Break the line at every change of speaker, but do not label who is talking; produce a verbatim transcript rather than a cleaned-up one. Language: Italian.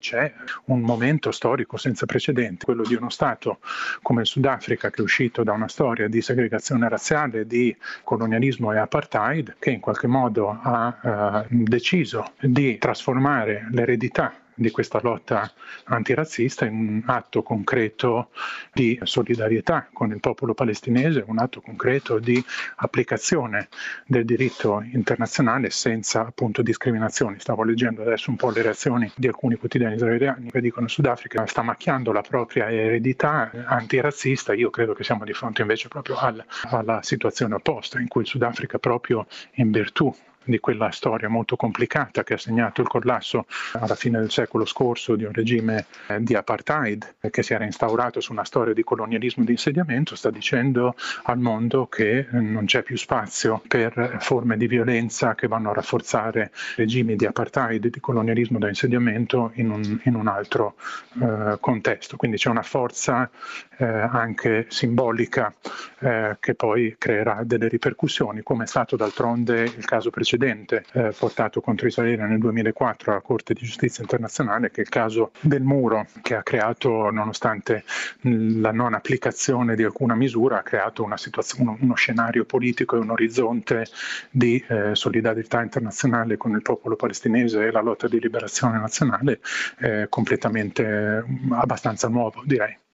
c'è un momento storico senza precedenti, quello di uno Stato come il Sudafrica, che è uscito da una storia di segregazione razziale, di colonialismo e apartheid, che in qualche modo ha eh, deciso di trasformare l'eredità di questa lotta antirazzista in un atto concreto di solidarietà con il popolo palestinese, un atto concreto di applicazione del diritto internazionale senza appunto discriminazioni. Stavo leggendo adesso un po' le reazioni di alcuni quotidiani israeliani che dicono che Sudafrica sta macchiando la propria eredità antirazzista. Io credo che siamo di fronte invece proprio al, alla situazione opposta, in cui il Sudafrica, proprio in virtù di quella storia molto complicata che ha segnato il collasso alla fine del secolo scorso di un regime eh, di apartheid eh, che si era instaurato su una storia di colonialismo e di insediamento, sta dicendo al mondo che eh, non c'è più spazio per forme di violenza che vanno a rafforzare regimi di apartheid e di colonialismo da insediamento in un, in un altro eh, contesto. Quindi c'è una forza eh, anche simbolica eh, che poi creerà delle ripercussioni, come è stato d'altronde il caso precedente Eh, portato contro Israele nel duemilaquattro alla Corte di Giustizia Internazionale, che è il caso del muro, che ha creato, nonostante la non applicazione di alcuna misura, ha creato una situazione, uno scenario politico e un orizzonte di eh, solidarietà internazionale con il popolo palestinese e la lotta di liberazione nazionale eh, completamente eh, abbastanza nuovo, direi.